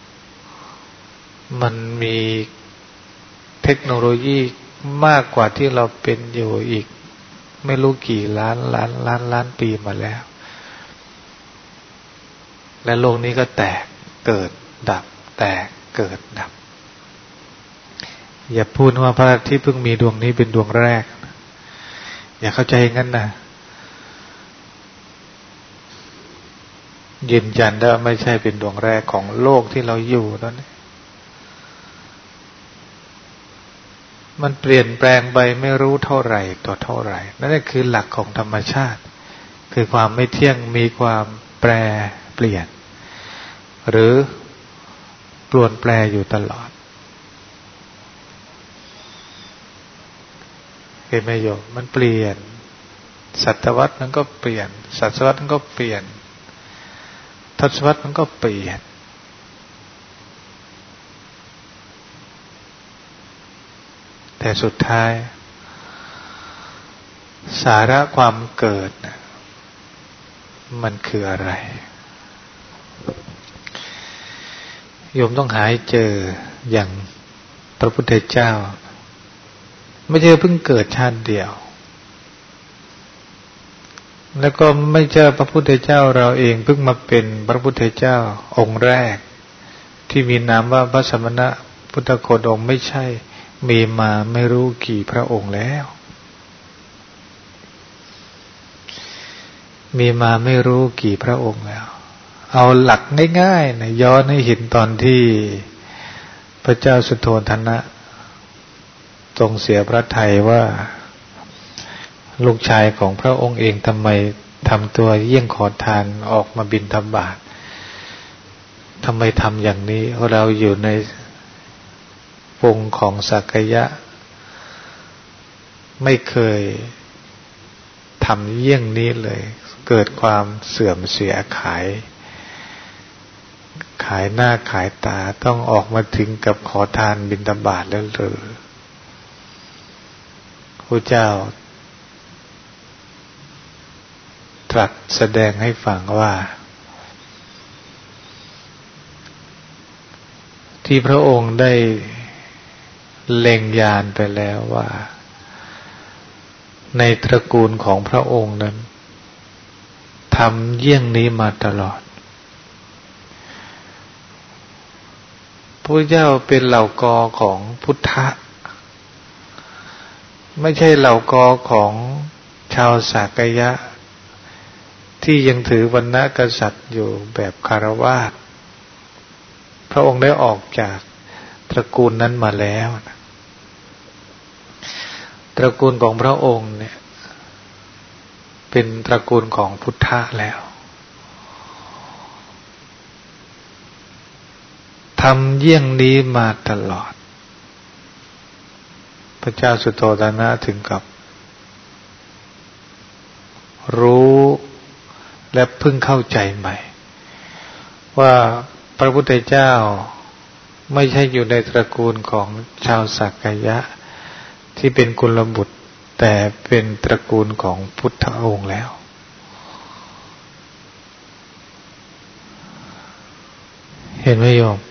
มันมีเทคโนโลยีมากกว่าที่เราเป็นอยู่อีกไม่รู้กี่ล้านล้านล้านล้านปีมาแล้วและโลกนี้ก็แตกเกิดดับแตกเกิดดับอย่าพูดว่าพระอาทิตย์เพิ่งมีดวงนี้เป็นดวงแรกอย่าเข้าใจงั้นนะยืนยันได้ว่าไม่ใช่เป็นดวงแรกของโลกที่เราอยู่ตอนนี้มันเปลี่ยนแปลงไปไม่รู้เท่าไหร่ต่อเท่าไหร่นั่นคือหลักของธรรมชาติคือความไม่เที่ยงมีความแปรเปลี่ยนหรือเปลี่ยนแปลอยู่ตลอดเห็นไหมโยมมันเปลี่ยนศตวรรษมันก็เปลี่ยนศตวรรษมันก็เปลี่ยนทศวรรษมันก็เปลี่ยนแต่สุดท้ายสาระความเกิดมันคืออะไรโยมต้องหาให้เจออย่างพระพุทธเจ้าไม่ใช่เพิ่งเกิดชาติเดียวแล้วก็ไม่ใช่พระพุทธเจ้าเราเองเพิ่งมาเป็นพระพุทธเจ้าองค์แรกที่มีนามว่าพระสมณะพุทธโคดมไม่ใช่มีมาไม่รู้กี่พระองค์แล้วมีมาไม่รู้กี่พระองค์แล้วเอาหลักง่ายๆนะย้อนให้เห็นตอนที่พระเจ้าสุโธทนะทรงเสียพระทัยว่าลูกชายของพระองค์เองทำไมทำตัวเยี่ยงขอทานออกมาบิณฑบาตทำไมทำอย่างนี้เราอยู่ในวงของสักยะไม่เคยทำเยี่ยงนี้เลยเกิดความเสื่อมเสียขายขายหน้าขายตาต้องออกมาถึงกับขอทานบิณฑบาตแล้วหรือพระเจ้าตรัสแสดงให้ฟังว่าที่พระองค์ได้เล็งญาณไปแล้วว่าในตระกูลของพระองค์นั้นทำเยี่ยงนี้มาตลอดพระเจ้าเป็นเหล่ากอของพุทธะไม่ใช่เหล่ากอของชาวสากยะที่ยังถือวรรณกษัตริย์อยู่แบบคฤหัสถ์พระองค์ได้ออกจากตระกูลนั้นมาแล้วนะตระกูลของพระองค์เนี่ยเป็นตระกูลของพุทธะแล้วทำเยี่ยงนี้มาตลอดพระเจ้าสุโธทนะถึงกับรู้และเพิ่งเข้าใจใหม่ว่าพระพุทธเจ้าไม่ใช่อยู่ในตระกูลของชาวสักยะที่เป็นกุลบุตรแต่เป็นตระกูลของพุทธองค์แล้วเห็นไหมโยม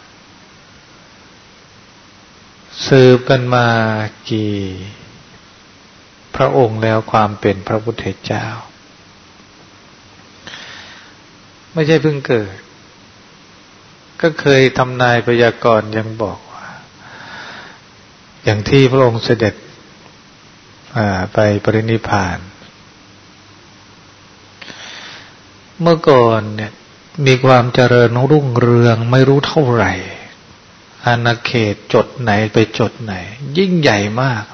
สืบกันมากี่พระองค์แล้วความเป็นพระพุทธเจ้าไม่ใช่เพิ่งเกิดก็เคยทำนายพยากรณ์ยังบอกว่าอย่างที่พระองค์เสด็จไปปรินิพพานเมื่อก่อนเนี่ยมีความเจริญรุ่งเรืองไม่รู้เท่าไหร่อาณาเขตจดไหนไปจดไหนยิ่งใหญ่มาก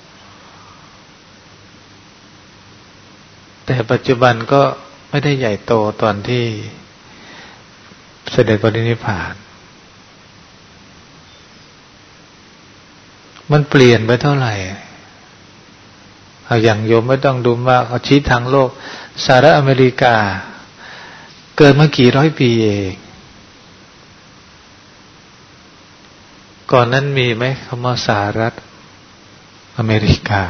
แต่ปัจจุบันก็ไม่ได้ใหญ่โตตอนที่เสด็จปรินิพพานมันเปลี่ยนไปเท่าไหร่เอาอย่างโยมไม่ต้องดูมากเอาชี้ทางโลกสหรัฐอเมริกาเกิดมากี่ร้อยปีเองก่อนนั้นมีไหมคำว่าสหรัฐอเมริกา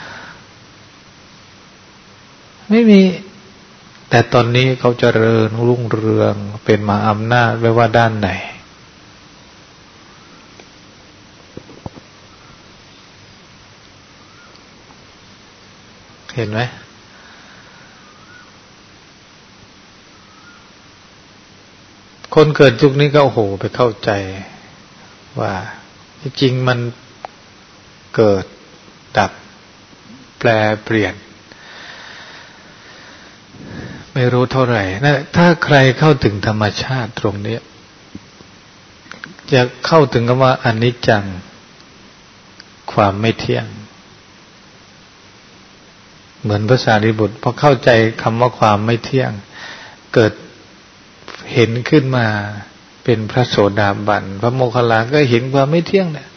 ไม่มีแต่ตอนนี้เขาเจริญรุ่งเรืองเป็นมหาอำนาจไม่ว่าด้านไหนเห็นไหมคนเกิดยุคนี้ก็โอ้โหไปเข้าใจว่าจริงมันเกิดดับแปรเปลี่ยนไม่รู้เท่าไหร่นะถ้าใครเข้าถึงธรรมชาติตรงนี้จะเข้าถึงคำว่าอนิจจังความไม่เที่ยงเหมือนพระสารีบุตรพอเข้าใจคำว่าความไม่เที่ยงเกิดเห็นขึ้นมาเป็นพระโสดาบันพระโมคคัลลาก็เห็นความไม่เที่ยงเนี่ย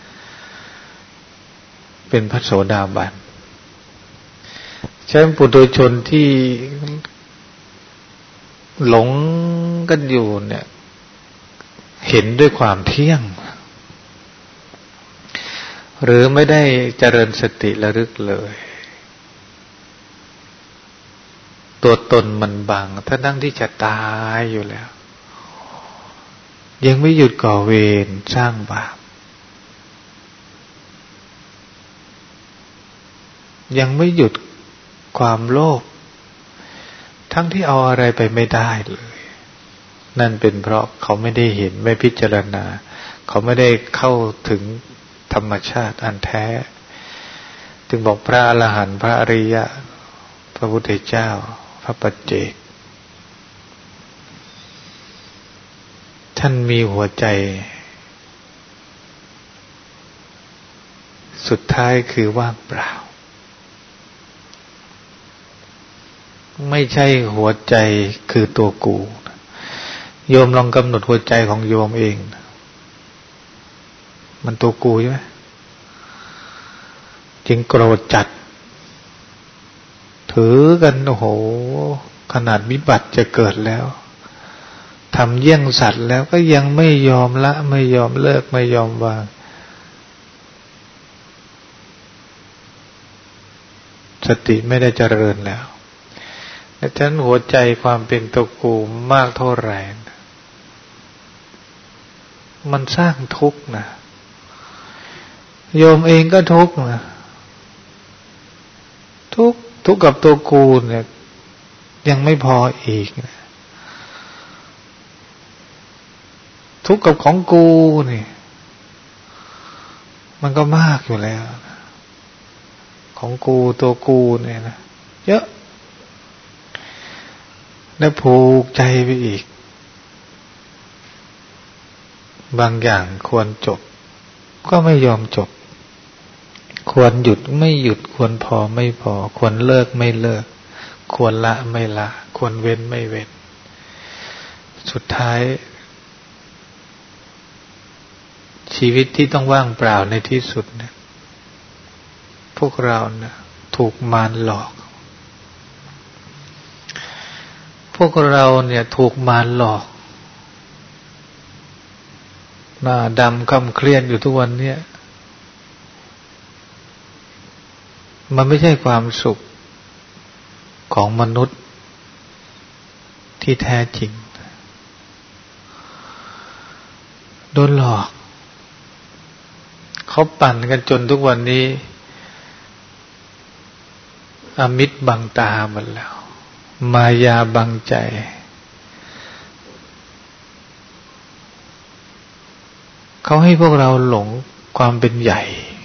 เป็นพระโสดาบันฉะนั้นปุถุชนที่หลงกันอยู่เนี่ยเห็นด้วยความเที่ยงหรือไม่ได้เจริญสติระลึกเลยตัวตนมันบังถ้านั่งที่จะตายอยู่แล้วยังไม่หยุดก่อเวรสร้างบาปยังไม่หยุดความโลภทั้งที่เอาอะไรไปไม่ได้เลยนั่นเป็นเพราะเขาไม่ได้เห็นไม่พิจารณาเขาไม่ได้เข้าถึงธรรมชาติอันแท้จึงบอกพระอรหันต์พระอริยะพระพุทธเจ้าพระปัจเจกท่านมีหัวใจสุดท้ายคือว่างเปล่าไม่ใช่หัวใจคือตัวกูโยมลองกำหนดหัวใจของโยมเองมันตัวกูใช่ไหมจึงโกรธจัดถือกันโอ้โหขนาดวิบัติจะเกิดแล้วทำเยี่ยงสัตว์แล้วก็ยังไม่ยอมละไม่ยอมเลิกไม่ยอมวางสติไม่ได้เจริญแล้วดังนั้นหัวใจความเป็นตัวกูมากเท่าไหร่มันสร้างทุกข์นะโยมเองก็ทุกข์นะทุกข์ทุกข์กับตัวกูเนี่ยยังไม่พออีกนะทุกข์กับของกูนี่มันก็มากอยู่แล้วของกูตัวกูเนี่ยนะเยอะแล้วผูกใจไปอีกบางอย่างควรจบก็ไม่ยอมจบควรหยุดไม่หยุดควรพอไม่พอควรเลิกไม่เลิกควรละไม่ละควรเว้นไม่เว้นสุดท้ายชีวิตที่ต้องว่างเปล่าในที่สุดเนี่ยพวกเราเนี่ยถูกมารหลอกพวกเราเนี่ยถูกมารหลอกหน้าดำคำเครียดอยู่ทุกวันเนี่ยมันไม่ใช่ความสุขของมนุษย์ที่แท้จริงโดนหลอกเขาปั่นกันจนทุกวันนี้อมิตรบังตาหมดแล้วมายาบังใจเขาให้พวกเราหลงความเป็นใหญ่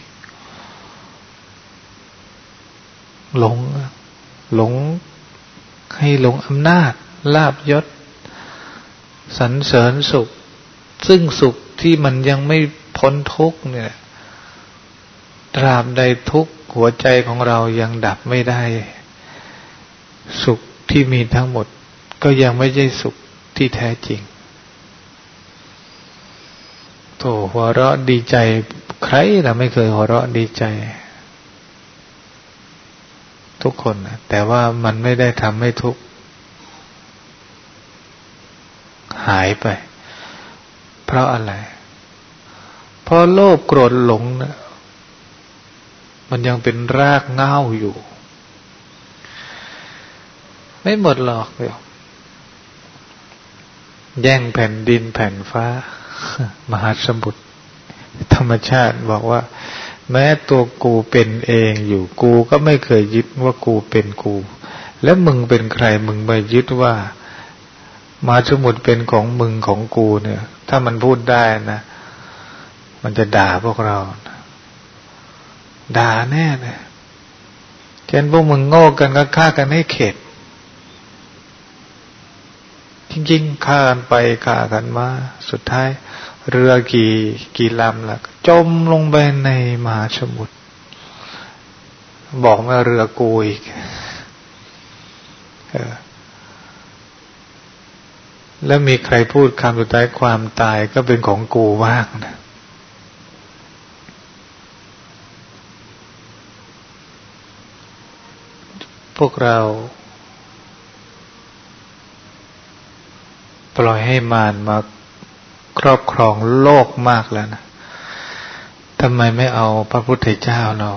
หลงหลงให้หลงอำนาจลาภยศสรรเสริญสุขซึ่งสุขที่มันยังไม่พ้นทุกข์เนี่ยตราบใดทุกข์หัวใจของเรายังดับไม่ได้สุขที่มีทั้งหมดก็ยังไม่ใช่สุขที่แท้จริงโธ่หัวเราะดีใจใครล่ะไม่เคยหัวเราะดีใจทุกคนนะแต่ว่ามันไม่ได้ทำให้ทุกข์หายไปเพราะอะไรเพราะโลภโกรธหลงนะมันยังเป็นรากเหง้าอยู่ไม่หมดหรอกเดี๋ยวแย่งแผ่นดินแผ่นฟ้ามหาสมุทรธรรมชาติบอกว่าแม้ตัวกูเป็นเองอยู่กูก็ไม่เคยยึดว่ากูเป็นกูแล้วมึงเป็นใครมึงมายึดว่ามหาสมุทรเป็นของมึงของกูเนี่ยถ้ามันพูดได้นะมันจะด่าพวกเราด่าแน่เลยเช่นพวกมึงโง่กันก็ฆ่ากันให้เข็ดจริงๆฆ่ากันไปฆ่ากันมาสุดท้ายเรือกี่กี่ลำล่ะจมลงไปในมหาสมุทรบอกว่าเรือกูอีกเออแล้วมีใครพูดคำสุดท้ายความตายก็เป็นของกูว่างนะพวกเราปล่อยให้มารมาครอบครองโลกมากแล้วนะทำไมไม่เอาพระพุทธเจ้าเรา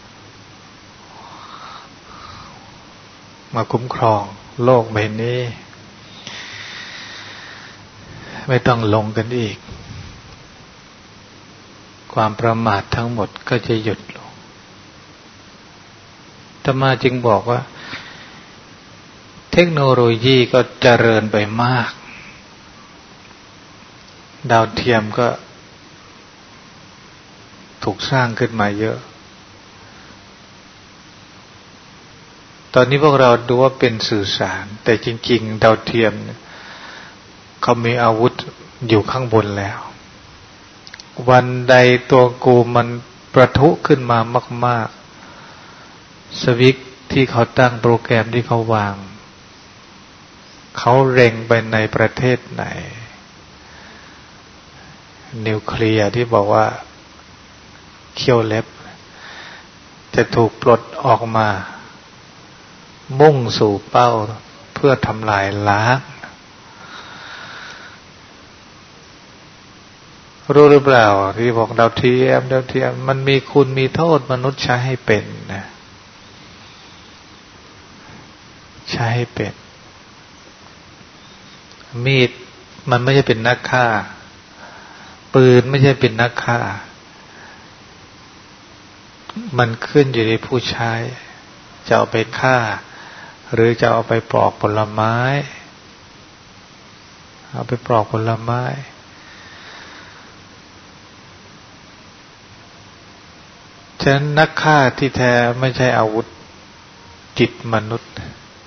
มาคุ้มครองโลกใบนี้ไม่ต้องลงกันอีกความประมาททั้งหมดก็จะหยุดลงอาตมาจึงบอกว่าเทคโนโลยีก็เจริญไปมากดาวเทียมก็ถูกสร้างขึ้นมาเยอะตอนนี้พวกเราดูว่าเป็นสื่อสารแต่จริงๆดาวเทียมเขามีอาวุธอยู่ข้างบนแล้ววันใดตัวกูมันประทุขึ้นมามากๆสวิตช์ที่เขาตั้งโปรแกรมที่เขาวางเขาเล็งไปในประเทศไหนนิวเคลียร์ที่บอกว่าเขี้ยวเล็บจะถูกปลดออกมามุ่งสู่เป้าเพื่อทำลายล้างรู้หรือเปล่าที่บอกดาวเทียมดาวเทียมมันมีคุณมีโทษมนุษย์ใช้ให้เป็นนะใช้ให้เป็นมีดมันไม่ใช่เป็นนักฆ่าปืนไม่ใช่เป็นนักฆ่ามันขึ้นอยู่ในผู้ใช้จะเอาไปฆ่าหรือจะเอาไปปอกผลไม้เอาไปปอกผลไม้ฉะนั้นนักฆ่าที่แท้ไม่ใช่อาวุธจิตมนุษย์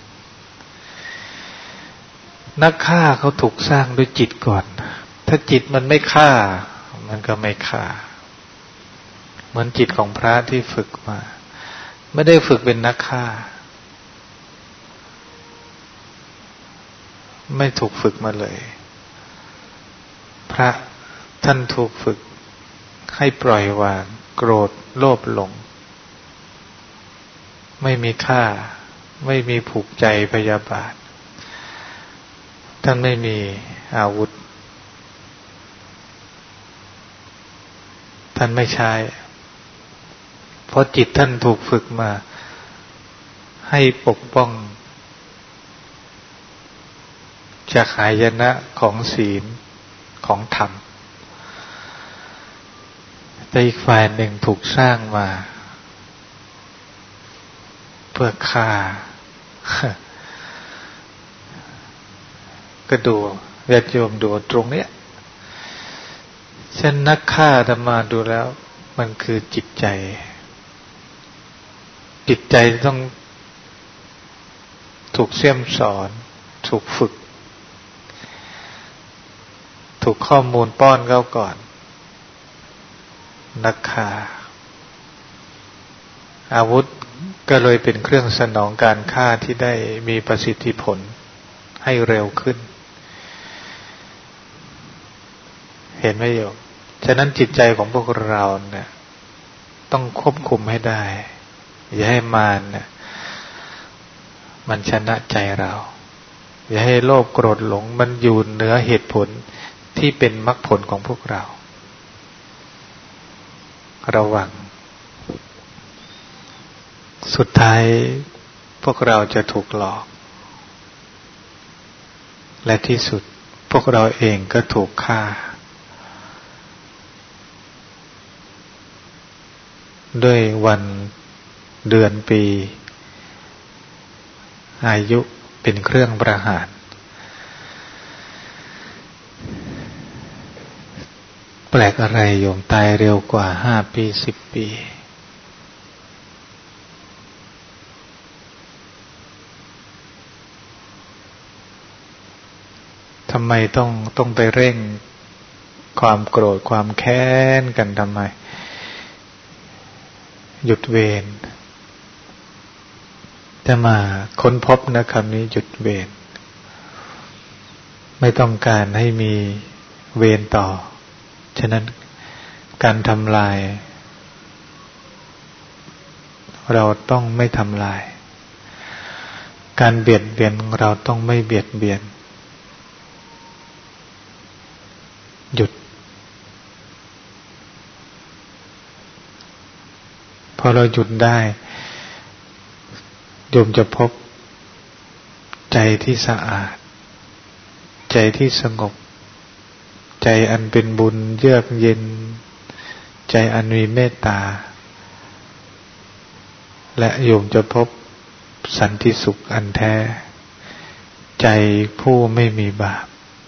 นักฆ่าเขาถูกสร้างด้วยจิตก่อนถ้าจิตมันไม่ฆ่ามันก็ไม่ฆ่าเหมือนจิตของพระที่ฝึกมาไม่ได้ฝึกเป็นนักฆ่าไม่ถูกฝึกมาเลยพระท่านถูกฝึกให้ปล่อยวางโกรธโลภหลงไม่มีฆ่าไม่มีผูกใจพยาบาทท่านไม่มีอาวุธท่านไม่ใช้เพราะจิตท่านถูกฝึกมาให้ปกป้องจากหายนะของศีลของธรรมแต่อีกฝ่ายหนึ่งถูกสร้างมาเพื่อฆ่าก็ดูญาติโยมดูตรงเนี้ยเช่นนักฆ่าธรรมาดูแล้วมันคือจิตใจจิตใจต้องถูกเสี่ยมสอนถูกฝึกถูกข้อมูลป้อนเข้าก่อนนักฆ่าอาวุธก็เลยเป็นเครื่องสนองการฆ่าที่ได้มีประสิทธิผลให้เร็วขึ้นเห็นไหมโยมฉะนั้นจิตใจของพวกเราเนี่ยต้องควบคุมให้ได้อย่าให้มารเนี่ยมันชนะใจเราอย่าให้โลภโกรธหลงมันอยู่เหนือเหตุผลที่เป็นมรรคผลของพวกเราระวังสุดท้ายพวกเราจะถูกหลอกและที่สุดพวกเราเองก็ถูกฆ่าด้วยวันเดือนปีอายุเป็นเครื่องประหารแปลกอะไรโยมตายเร็วกว่าห้าปีสิบปีทำไมต้องต้องไปเร่งความโกรธความแค้นกันทำไมหยุดเวรจะมาค้นพบนะคำนี้หยุดเวรไม่ต้องการให้มีเวรต่อฉะนั้นการทำลายเราต้องไม่ทำลายการเบียดเบียนเราต้องไม่เบียดเบียนหยุดพอเราหยุดได้โยมจะพบใจที่สะอาดใจที่สงบใจอันเป็นบุญเยือกเย็นใจอันมีเมตตาและโยมจะพบสันติสุขอันแท้ใจผู้ไม่มีบาป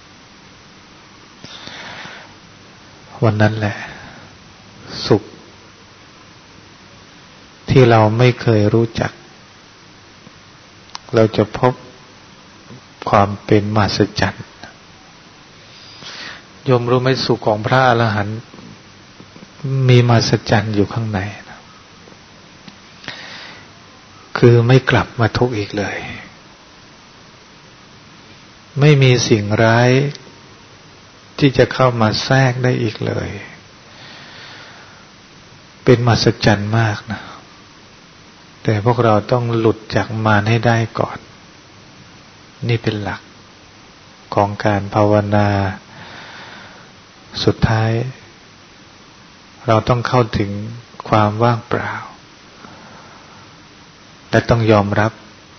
วันนั้นแหละสุขที่เราไม่เคยรู้จักเราจะพบความเป็นมหัศจรรย์โยมรู้ไหมสุขของพระอรหันต์มีมหัศจรรย์อยู่ข้างในนะคือไม่กลับมาทุกข์อีกเลยไม่มีสิ่งร้ายที่จะเข้ามาแทรกได้อีกเลยเป็นมหัศจรรย์มากนะแต่พวกเราต้องหลุดจากมารให้ได้ก่อนนี่เป็นหลักของการภาวนาสุดท้ายเราต้องเข้าถึงความว่างเปล่าและต้องยอมรับ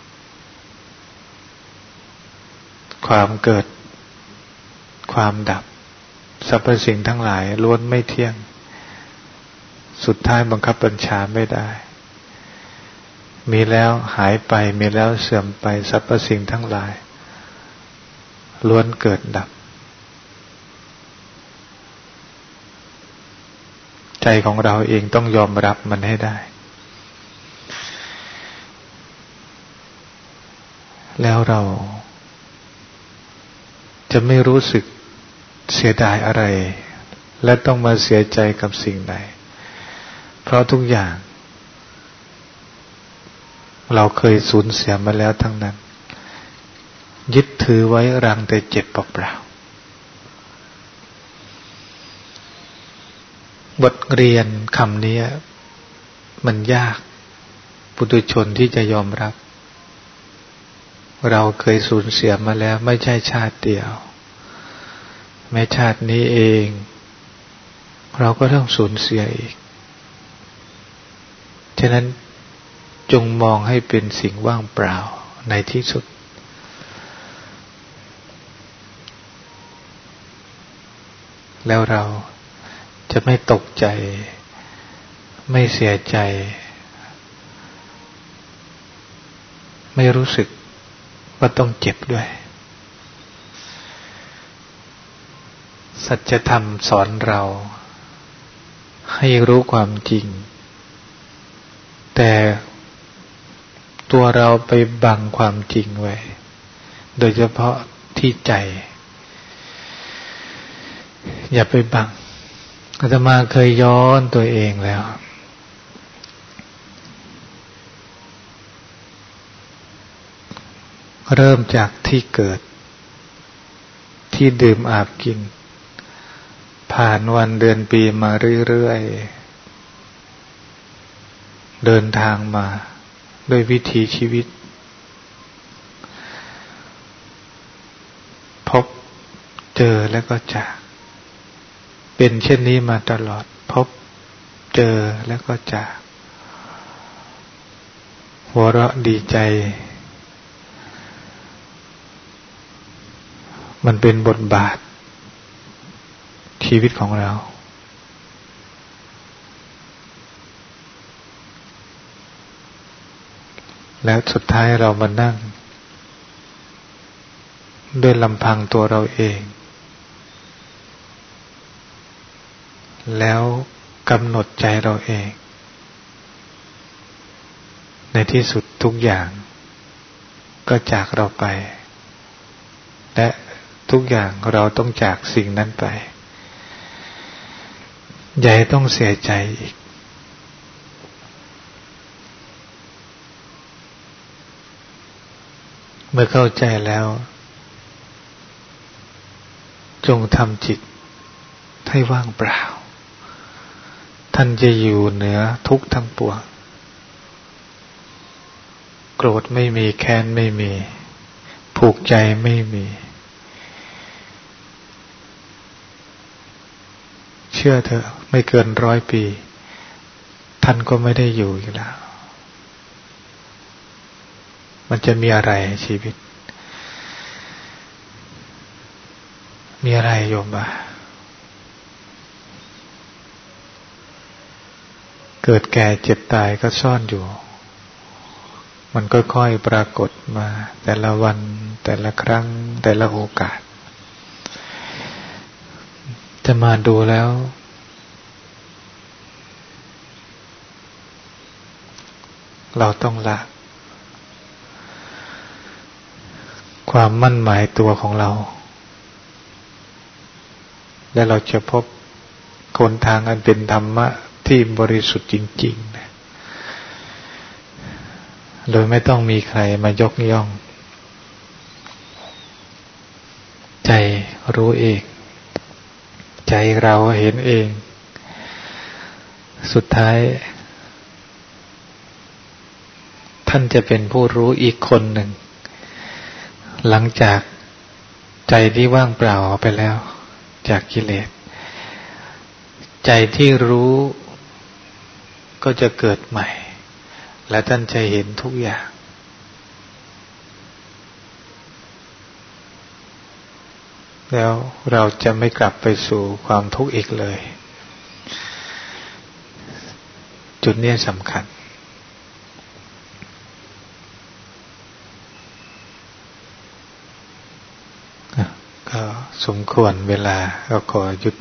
ความเกิดความดับสรรพสิ่งทั้งหลายล้วนไม่เที่ยงสุดท้ายบังคับบัญชาไม่ได้มีแล้วหายไปมีแล้วเสื่อมไปสรรพสิ่งทั้งหลายล้วนเกิดดับใจของเราเองต้องยอมรับมันให้ได้แล้วเราจะไม่รู้สึกเสียดายอะไรและต้องมาเสียใจกับสิ่งใดเพราะทุกอย่างเราเคยสูญเสียมาแล้วทั้งนั้นยึดถือไว้รังแต่เจ็บเปล่าๆบทเรียนคำนี้มันยากปุถุชนที่จะยอมรับเราเคยสูญเสียมาแล้วไม่ใช่ชาติเดียวแม้ชาตินี้เองเราก็ต้องสูญเสียอีกฉะนั้นจงมองให้เป็นสิ่งว่างเปล่าในที่สุดแล้วเราจะไม่ตกใจไม่เสียใจไม่รู้สึกว่าต้องเจ็บด้วยสัจธรรมสอนเราให้รู้ความจริงแต่ตัวเราไปบังความจริงไว้โดยเฉพาะที่ใจอย่าไปบังอาตมาเคยย้อนตัวเองแล้วเริ่มจากที่เกิดที่ดื่มอาบกินผ่านวันเดือนปีมาเรื่อยๆเดินทางมาด้วยวิถีชีวิตพบเจอแล้วก็จากเป็นเช่นนี้มาตลอดพบเจอแล้วก็จากหัวเราะดีใจมันเป็นบทบาทชีวิตของเราแล้วสุดท้ายเรามานั่งด้วยลำพังตัวเราเองแล้วกำหนดใจเราเองในที่สุดทุกอย่างก็จากเราไปและทุกอย่างเราต้องจากสิ่งนั้นไปอย่าให้ต้องเสียใจอีกเมื่อเข้าใจแล้วจงทำจิตให้ว่างเปล่าท่านจะอยู่เหนือทุกข์ทั้งปวงโกรธไม่มีแค้นไม่มีผูกใจไม่มีเชื่อเถอะไม่เกินร้อยปีท่านก็ไม่ได้อยู่อยู่แล้วมันจะมีอะไรชีวิตมีอะไรโยมบ่าเกิดแก่เจ็บตายก็ซ่อนอยู่มันค่อยๆปรากฏมาแต่ละวันแต่ละครั้งแต่ละโอกาสจะมาดูแล้วเราต้องละความมั่นหมายตัวของเราและเราจะพบหนทางอันเป็นธรรมะที่บริสุทธิ์จริงๆนะโดยไม่ต้องมีใครมายกย่องรู้เองใจเราเห็นเองสุดท้ายท่านจะเป็นผู้รู้อีกคนหนึ่งหลังจากใจที่ว่างเปล่าไปแล้วจากกิเลสใจที่รู้ก็จะเกิดใหม่และท่านจะเห็นทุกอย่างแล้วเราจะไม่กลับไปสู่ความทุกข์อีกเลยจุดนี้สำคัญก็สมควรเวลาก็ขอหยุด